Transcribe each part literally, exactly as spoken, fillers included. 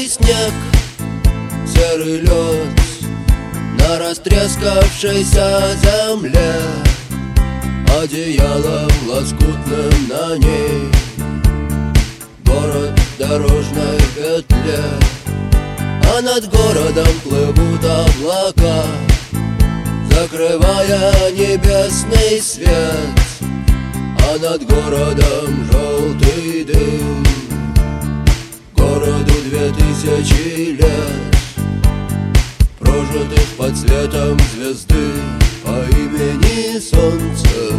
белый снег, серый лед на растрескавшейся земле, одеялом лоскутным на ней город в дорожной петле. А над городом плывут облака, закрывая небесный свет. А над городом желтый дым, городу две тысячи лет, прожитых под светом звезды по имени Солнце.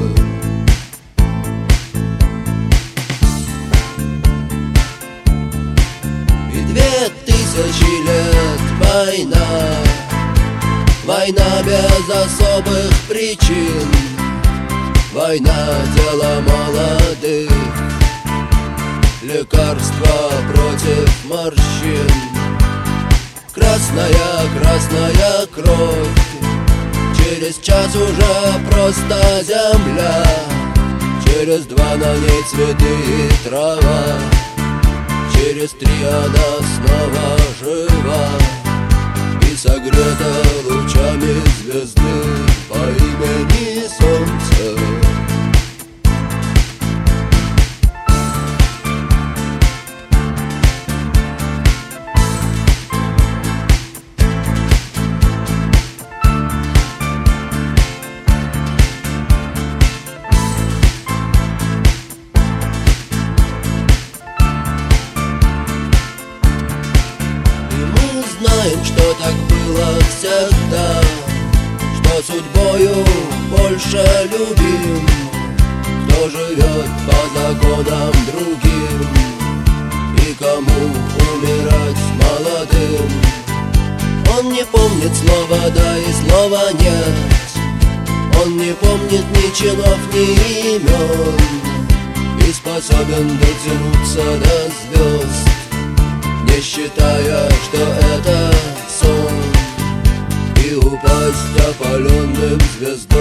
И две тысячи лет война, война без особых причин, война — дело молодых, лекарство против морщин. Красная, красная кровь, через час уже просто земля, через два на ней цветы и трава, через три она снова жива и согрета лучами звезды по имени Солнце. Знаем, что так было всегда, что судьбою больше любим, кто живет по законам другим и кому умирать молодым. Он не помнит слова «да» и слова «нет», он не помнит ни чинов, ни имен и способен дотянуться до звезд, не считая, что это сон, и упасть опаленным звездам.